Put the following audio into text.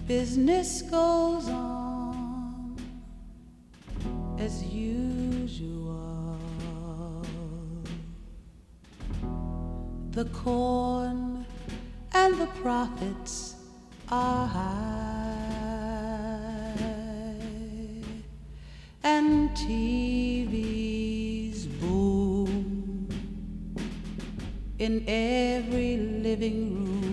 Business goes on as usual. The corn and the profits are high, and TVs boom in every living room.